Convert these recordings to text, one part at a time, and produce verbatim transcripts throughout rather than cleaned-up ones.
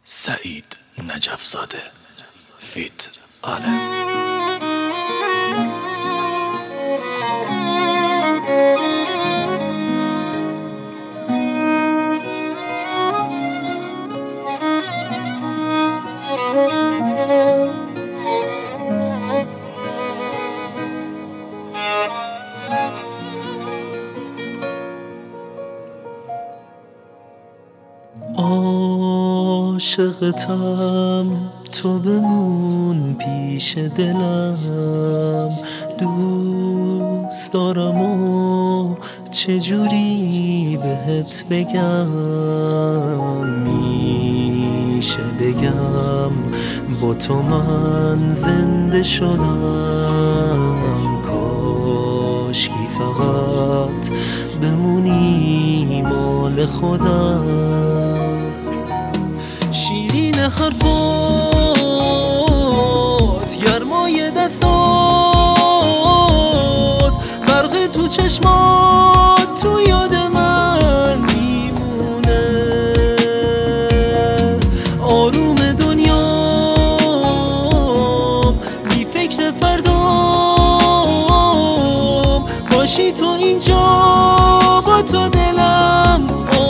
سعید نجف زاده فیت عالم. عاشقتم تو بمون پیش دلم، دوست دارم و چجوری بهت بگم، میشه بگم با تو من زنده شدم، کاشکی فقط بمونی مال خودم. شیرین حرفات، گرمای دستات، غرق تو چشمات، تو یاد من میمونه. آروم دنیام، بی فکر فردام، باشی تو اینجا با تو دلم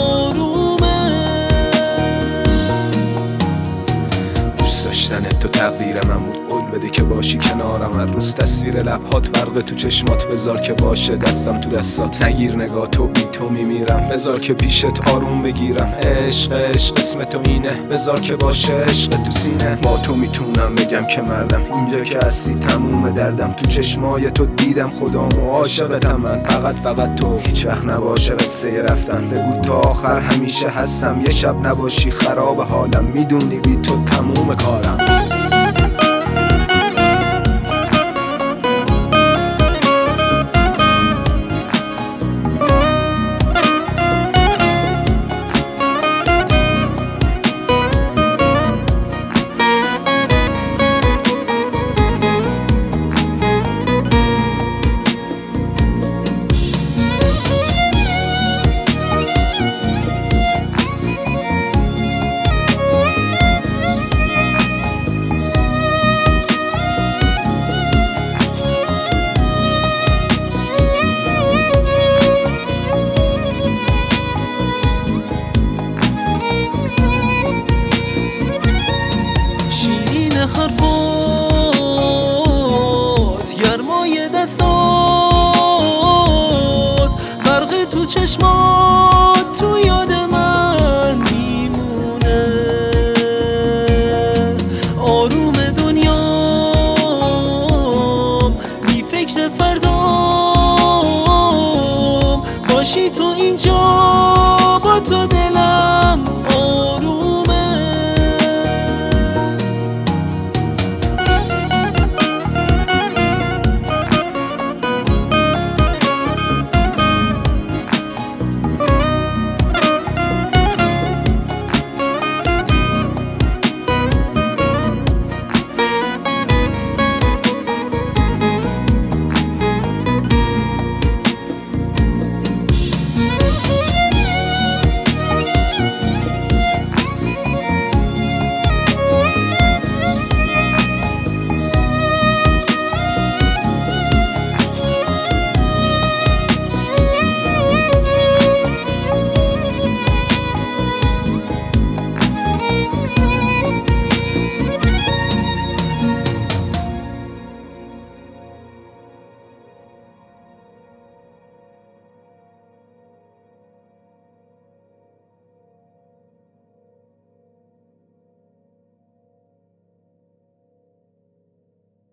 تو تقدیر من بود، قول بده که باشی کنارم هر روز. تصویر لبهات برق تو چشمات، بذار که باشه دستم تو دستات. نگیر نگاه تو، بی تو میمیرم، بذار که پیشت آروم بگیرم. عشق عشق اسم تو اینه، بذار که باشه عشق تو سینه. با تو میتونم بگم که مردم، اینجا که هستی تموم دردم. تو چشمای تو دیدم خدامو، عاشقتم من، فقط فقط تو. هیچ وقت نباشه قصه رفتن، بگو تا آخر همیشه هستم. یه شب نباشی خراب حالم، میدونی بی تو تموم کارم. شیرین حرفات، گرمای دستات، غرق تو چشمات، تو یاد من میمونه. آروم دنیام، بی فکر فردام، باشی تو اینجا